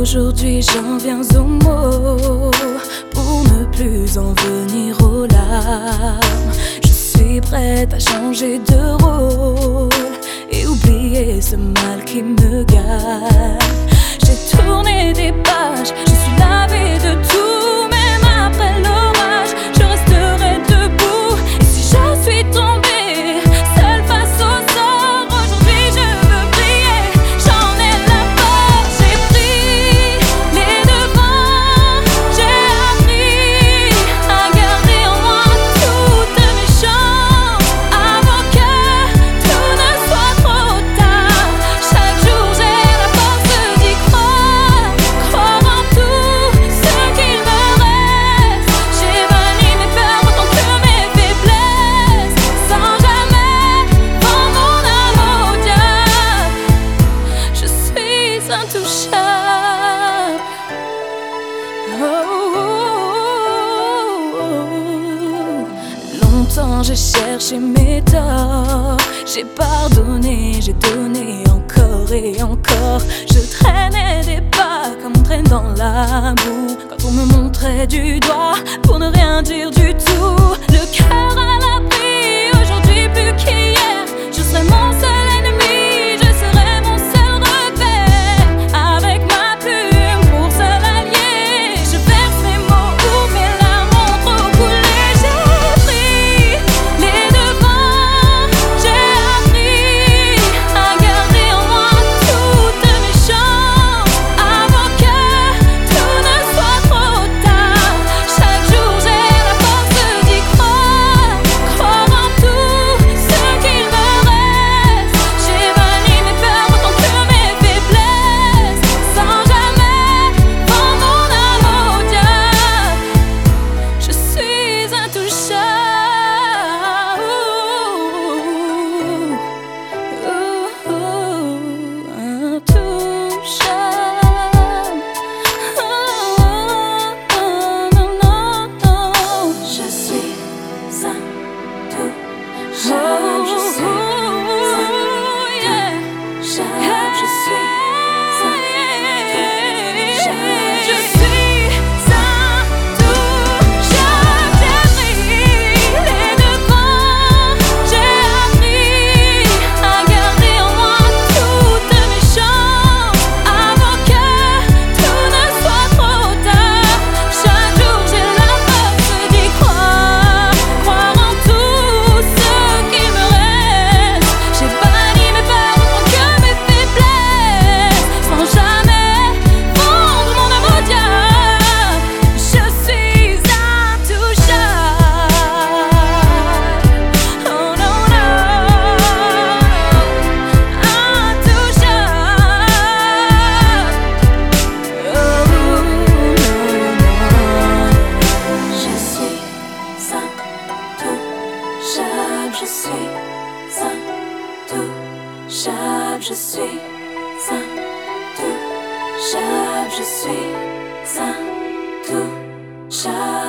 Aujourd'hui j'en viens aux mots pour ne plus en venir aux larmes. Je suis prête à changer de rôle et oublier ce mal qui me gagne. J'ai tourné des pages, je suis lavée de tout, même après l'orage, je resterai debout. Et si je suis tombée seule face au sort, aujourd'hui je veux briller, j'en ai la force. J'ai pris les devants, j'ai appris à garder en moi toutes mes chances, avant que tout ne soit trop tard. Chaque jour j'ai la force d'y croire, croire en tout ce qu'il me reste. J'ai banni mes peurs autant que mes faiblesses, sans jamais vendre mon âme au diable. Je suis intouchable. Longtemps j'ai cherché mes torts, j'ai pardonné, j'ai donné encore et encore. Je traînais des pas comme on traîne dans la boue, quand on me montrait du doigt pour ne rien dire du tout. Le cœur à l'abri, aujourd'hui plus qu'hier, je serai mon seul ennemi, je serai mon seul repère. Avec ma plume pour seul allié, je verse mes mots où mes larmes ont trop coulé. J'ai pris les devants, j'ai appris à garder en moi toutes mes chances, avant que tout ne soit trop tard. Chaque jour j'ai la force d'y croire, croire en tout ce qu'il me reste. J'ai banni mes peurs autant que mes faiblesses, sans jamais vendre mon âme au diable. Je suis intouchable. Je suis intouchable. Je suis intouchable. Je suis intouchable. Je suis intouchable. Je suis intouchable.